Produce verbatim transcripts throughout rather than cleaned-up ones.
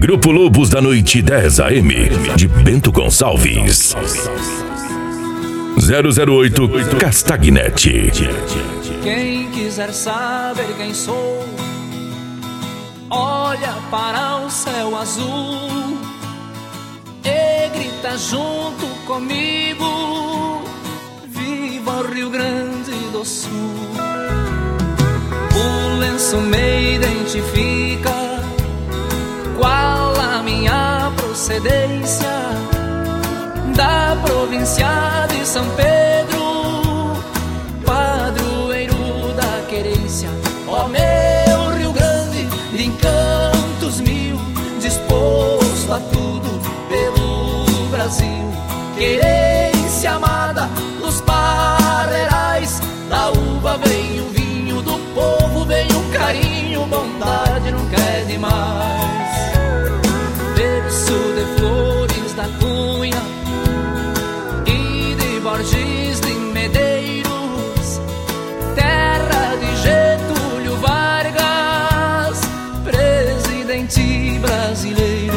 Grupo Lobos da Noite dez A M, de Bento Gonçalves. zero zero oito Castagnete. Quem quiser saber quem sou, olha para o céu azul e grita junto comigo: viva o Rio Grande do Sul. O lenço me identifica, qual a minha procedência, da província de São Pedro, padroeiro da querência. Ó meu Rio Grande, de encantos mil, disposto a tudo pelo Brasil. Querência amada dos parreirais, da uva vem o vinho, do povo vem o carinho, bondade nunca é demais. Berço de flores da Cunha e de Borges de Medeiros, terra de Getúlio Vargas, presidente brasileiro.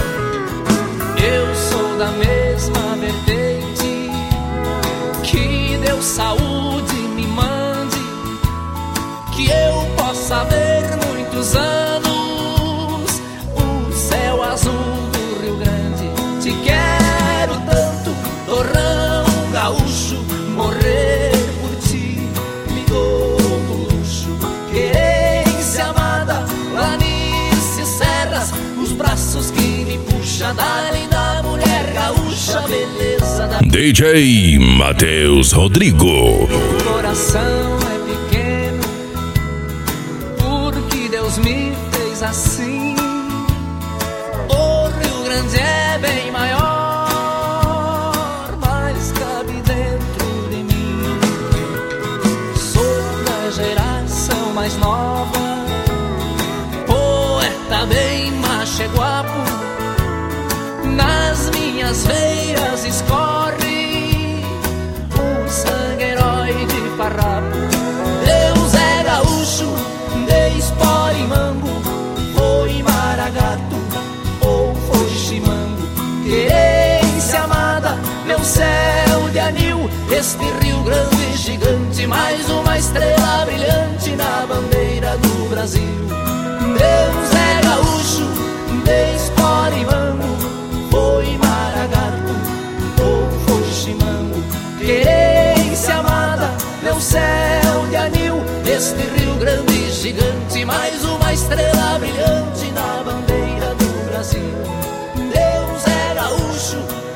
Eu sou da mesma vertente, que Deus saúde me mande, que eu possa ver muitos anos o céu azul do Rio Grande. Te quero tanto, torrão gaúcho, morrer por ti me dou do luxo. Querência amada, planícies, serras, os braços que me puxa da linda mulher gaúcha, beleza da D J Matheus Rodrigo. O coração é pequeno porque Deus me fez assim. O Rio Grande é bem maior, mas cabe dentro de mim. Sou da geração mais nova, poeta bem macho e guapo, nas minhas veias escorre o sangue herói de farrapo. Deus é gaúcho, de Esporimambo, foi Maragato ou foi Chimango. Querência amada, meu céu de anil, este Rio Grande gigante, mais uma estrela brilhante na bandeira do Brasil. Deus é gaúcho, de Esporimambo, foi Maragato ou foi Chimango. Querência amada, meu céu de anil, este Rio Grande gigante, mais uma estrela brilhante na bandeira do Brasil. Deus é gaúcho,